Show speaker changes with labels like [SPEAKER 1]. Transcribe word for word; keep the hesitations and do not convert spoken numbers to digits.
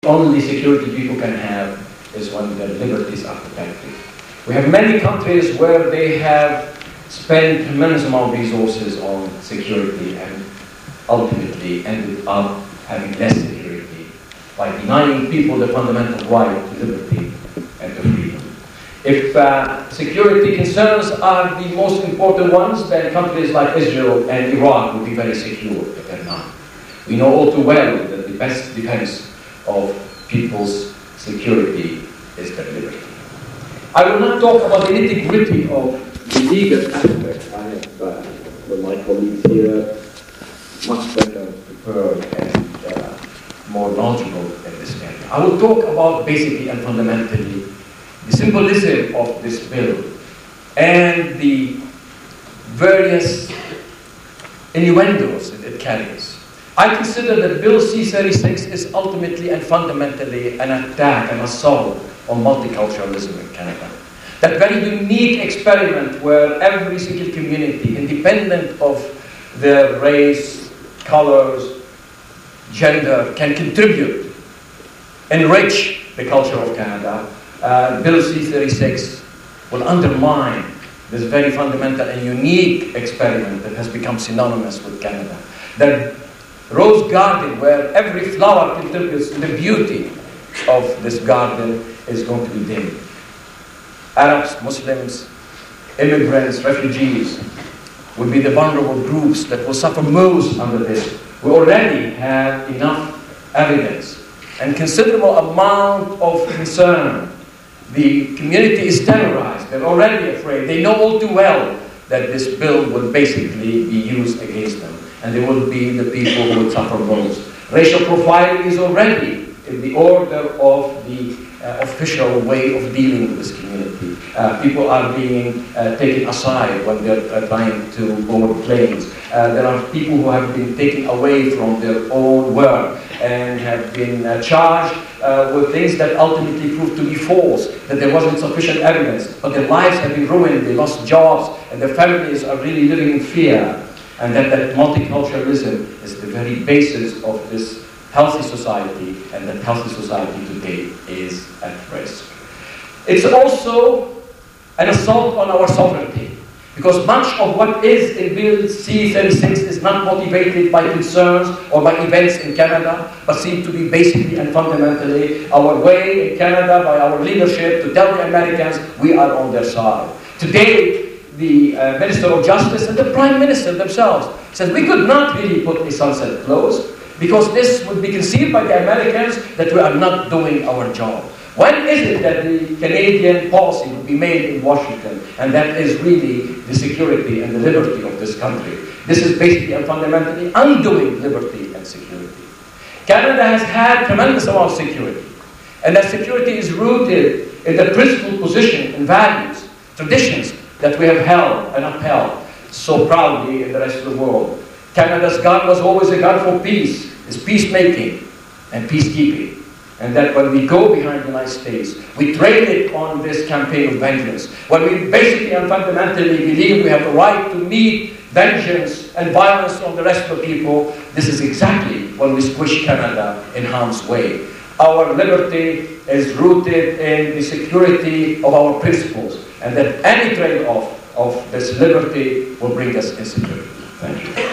[SPEAKER 1] only security people can have is when their liberties are protected. We have many countries where they have spent tremendous amount of resources on security and ultimately ended up having less security by denying people the fundamental right to liberty and to freedom. If uh, security concerns are the most important ones, then countries like Israel and Iraq will be very secure if they're not. We know all too well that the best defense of people's security is their liberty. I will not talk about the nitty-gritty of the legal aspect. I have, uh, with my colleagues here, much better prepared and uh, more knowledgeable in this area. I will talk about basically and fundamentally the symbolism of this bill and the various innuendos that it carries. I consider that Bill C thirty-six is ultimately and fundamentally an attack, an assault on multiculturalism in Canada. That very unique experiment where every single community, independent of their race, colors, gender, can contribute, enrich the culture of Canada. Uh, Bill C thirty-six will undermine this very fundamental and unique experiment that has become synonymous with Canada. That rose garden, where every flower contributes to the beauty of this garden, is going to be dimmed. Arabs, Muslims, immigrants, refugees will be the vulnerable groups that will suffer most under this. We already have enough evidence and considerable amount of concern. The community is terrorized. They're already afraid. They know all too well that this bill will basically be used against them, and they will be the people who will suffer most. Racial profiling is already in the order of the uh, official way of dealing with this community. Uh, people are being uh, taken aside when they're uh, trying to board planes. Uh, there are people who have been taken away from their own work and have been uh, charged uh, with things that ultimately proved to be false, that there wasn't sufficient evidence, but their lives have been ruined, they lost jobs, and their families are really living in fear. And that, that multiculturalism is the very basis of this healthy society, and that healthy society today is at risk. It's also an assault on our sovereignty, because much of what is in Bill C thirty-six is not motivated by concerns or by events in Canada, but seem to be basically and fundamentally our way in Canada, by our leadership, to tell the Americans we are on their side. Today, the uh, Minister of Justice and the Prime Minister themselves said we could not really put a sunset clause because this would be conceived by the Americans that we are not doing our job. When is it that the Canadian policy will be made in Washington, and that is really the security and the liberty of this country? This is basically and fundamentally undoing liberty and security. Canada has had tremendous amount of security, and that security is rooted in the principled position and values, traditions that we have held and upheld so proudly in the rest of the world. Canada's gun was always a gun for peace. It's peacemaking and peacekeeping. And that when we go behind the United States, we trade it on this campaign of vengeance. When we basically and fundamentally believe we have the right to meet vengeance and violence on the rest of the people, this is exactly when we squish Canada in harm's way. Our liberty is rooted in the security of our principles, and that any trade-off of this liberty will bring us insecurity. Thank you.